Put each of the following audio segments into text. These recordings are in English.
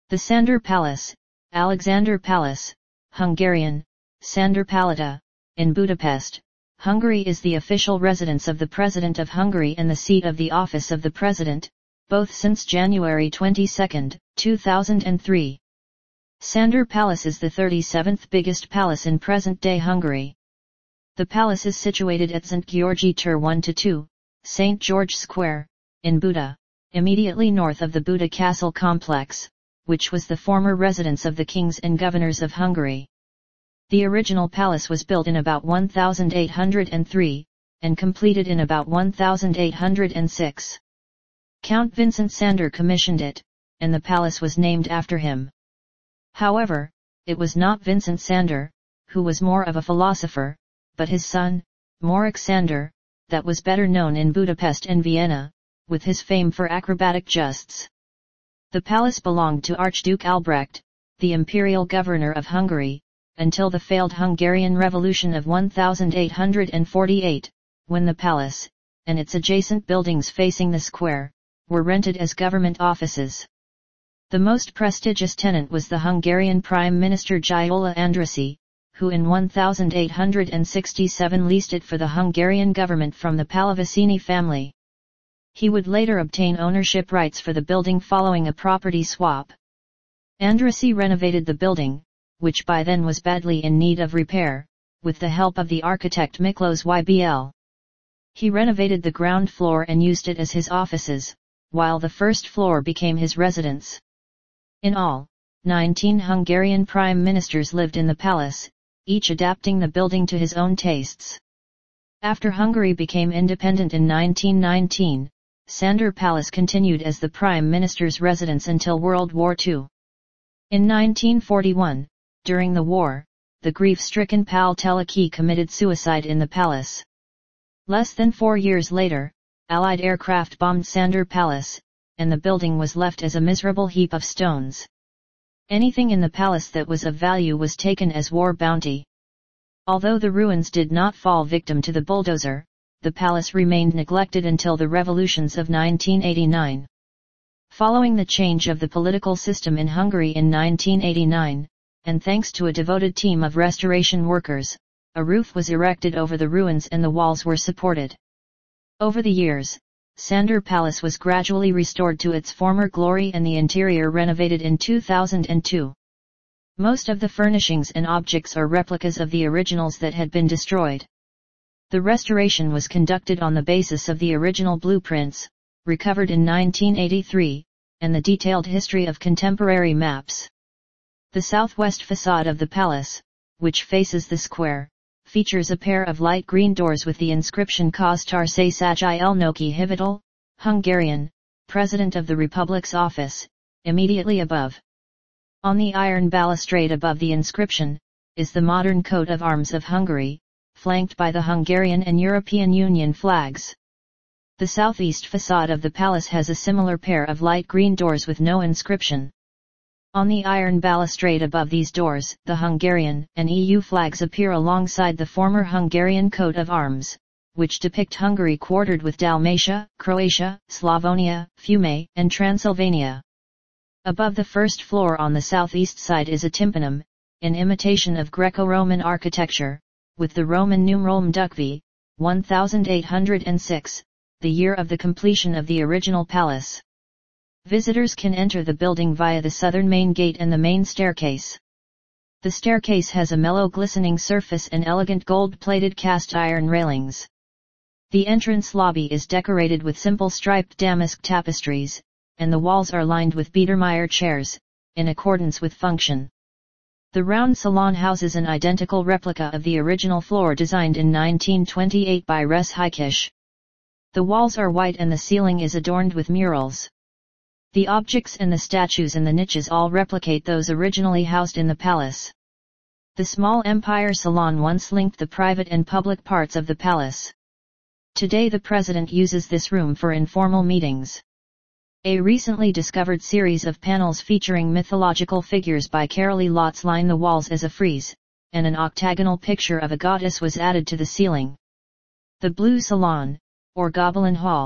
The Sandor Palace, Alexander Palace, Hungarian, Sandor Palota, in Budapest, Hungary is the official residence of the President of Hungary and the seat of the office of the President, both since January 22, 2003. Sandor Palace is the 37th biggest palace in present-day Hungary. The palace is situated at St. Georgi Tér 1-2, St. George Square, in Buda, immediately north of the Buda Castle complex, which was the former residence of the kings and governors of Hungary. The original palace was built in about 1803, and completed in about 1806. Count Vincent Sandor commissioned it, and the palace was named after him. However, it was not Vincent Sandor, who was more of a philosopher, but his son, Morik Sandor, that was better known in Budapest and Vienna, with his fame for acrobatic justs. The palace belonged to Archduke Albrecht, the imperial governor of Hungary, until the failed Hungarian Revolution of 1848, when the palace, and its adjacent buildings facing the square, were rented as government offices. The most prestigious tenant was the Hungarian Prime Minister Gyula Andrássy, who in 1867 leased it for the Hungarian government from the Pallavicini family. He would later obtain ownership rights for the building following a property swap. Andrássy renovated the building, which by then was badly in need of repair, with the help of the architect Miklos Ybl. He renovated the ground floor and used it as his offices, while the first floor became his residence. In all, 19 Hungarian prime ministers lived in the palace, each adapting the building to his own tastes. After Hungary became independent in 1919, Sandor Palace continued as the prime minister's residence until World War II. In 1941, during the war, the grief-stricken Pál Teleki committed suicide in the palace. Less than 4 years later, Allied aircraft bombed Sandor Palace, and the building was left as a miserable heap of stones. Anything in the palace that was of value was taken as war bounty. Although the ruins did not fall victim to the bulldozer, the palace remained neglected until the revolutions of 1989. Following the change of the political system in Hungary in 1989, and thanks to a devoted team of restoration workers, a roof was erected over the ruins and the walls were supported. Over the years, Sandor Palace was gradually restored to its former glory and the interior renovated in 2002. Most of the furnishings and objects are replicas of the originals that had been destroyed. The restoration was conducted on the basis of the original blueprints, recovered in 1983, and the detailed history of contemporary maps. The southwest facade of the palace, which faces the square, features a pair of light green doors with the inscription Köztársasági Elnöki Hivatal, Hungarian, President of the Republic's office, immediately above. On the iron balustrade above the inscription, is the modern coat of arms of Hungary, flanked by the Hungarian and European Union flags. The southeast facade of the palace has a similar pair of light green doors with no inscription. On the iron balustrade above these doors, the Hungarian and EU flags appear alongside the former Hungarian coat of arms, which depict Hungary quartered with Dalmatia, Croatia, Slavonia, Fiume, and Transylvania. Above the first floor on the southeast side is a tympanum, in imitation of Greco-Roman architecture, with the Roman numeral MDUCV, 1806, the year of the completion of the original palace. Visitors can enter the building via the southern main gate and the main staircase. The staircase has a mellow glistening surface and elegant gold-plated cast iron railings. The entrance lobby is decorated with simple striped damask tapestries, and the walls are lined with Biedermeier chairs, in accordance with function. The round salon houses an identical replica of the original floor designed in 1928 by Res Heikisch. The walls are white and the ceiling is adorned with murals. The objects and the statues in the niches all replicate those originally housed in the palace. The small Empire Salon once linked the private and public parts of the palace. Today the president uses this room for informal meetings. A recently discovered series of panels featuring mythological figures by Carolee Lotz line the walls as a frieze, and an octagonal picture of a goddess was added to the ceiling. The Blue Salon, or Gobelin Hall,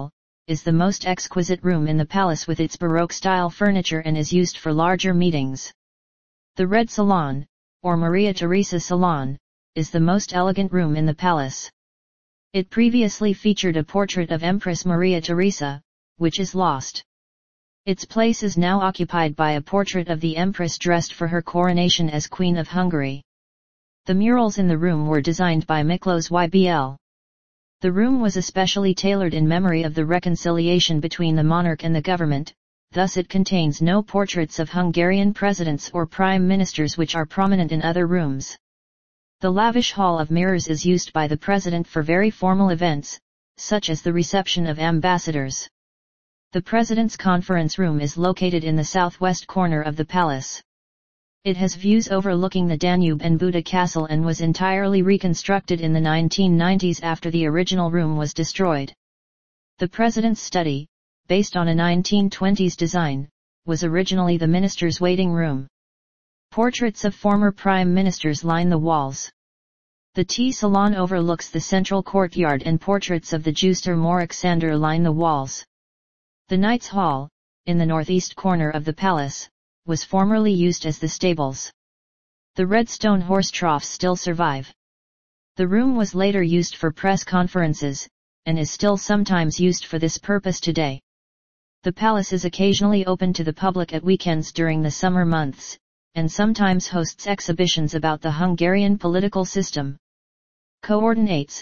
is the most exquisite room in the palace with its Baroque-style furniture and is used for larger meetings. The Red Salon, or Maria Theresa Salon, is the most elegant room in the palace. It previously featured a portrait of Empress Maria Theresa, which is lost. Its place is now occupied by a portrait of the Empress dressed for her coronation as Queen of Hungary. The murals in the room were designed by Miklos Ybl. The room was especially tailored in memory of the reconciliation between the monarch and the government, thus it contains no portraits of Hungarian presidents or prime ministers which are prominent in other rooms. The lavish hall of mirrors is used by the president for very formal events, such as the reception of ambassadors. The president's conference room is located in the southwest corner of the palace. It has views overlooking the Danube and Buda Castle and was entirely reconstructed in the 1990s after the original room was destroyed. The president's study, based on a 1920s design, was originally the minister's waiting room. Portraits of former prime ministers line the walls. The tea salon overlooks the central courtyard and portraits of the Juster Morixander line the walls. The Knights' Hall, in the northeast corner of the palace, was formerly used as the stables. The red stone horse troughs still survive. The room was later used for press conferences, and is still sometimes used for this purpose today. The palace is occasionally open to the public at weekends during the summer months, and sometimes hosts exhibitions about the Hungarian political system. Coordinates: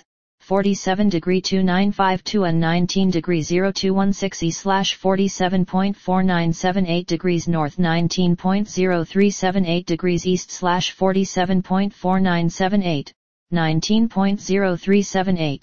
47°2952 and 19°0216E/47.4978 degrees north, 19.0378 degrees east/47.4978, 19.0378.